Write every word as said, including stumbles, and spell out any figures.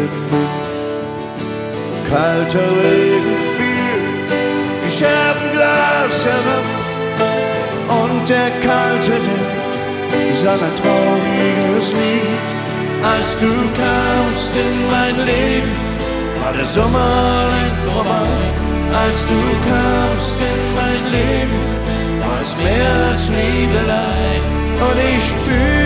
Kalter Regen fiel die Scherbenglas herab und der kalte Wind sang ein trauriges Lied. Als du kamst in mein Leben, war der Sommer längst vorbei. Als du kamst in mein Leben, war es mehr als Liebelei. Und ich spür